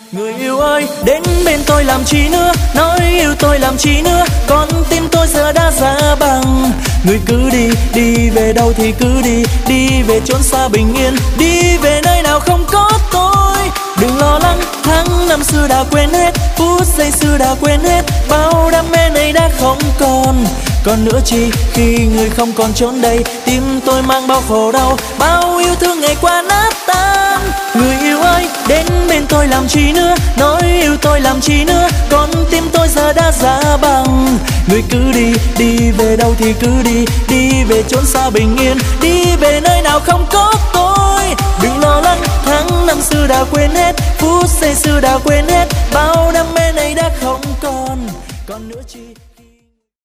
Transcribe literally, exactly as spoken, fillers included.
Người yêu ơi, đến bên tôi làm chi nữa, nói yêu tôi làm chi nữa, con tim tôi giờ đã giá bằng. Người cứ đi, đi về đâu thì cứ đi, đi về chốn xa bình yên, đi về nơi nào không có tôi. Đừng lo lắng, tháng năm xưa đã quên hết, phút giây xưa đã quên hết, bao đam mê này đã không còn. Còn nữa chi khi người không còn trốn đây, tim tôi mang bao khổ đau, bao yêu thương ngày qua nát tan. Người yêu ơi, đến bên tôi làm chi nữa, nói yêu tôi làm chi nữa, con tim tôi giờ đã giá bằng. Người cứ đi, đi về đâu thì cứ đi, đi về chốn xa bình yên, đi về nơi nào không có tôi. Đừng lo lắng, tháng năm xưa đã quên hết, phút giây xưa đã quên hết, bao đam mê này đã không còn. Còn nữa chi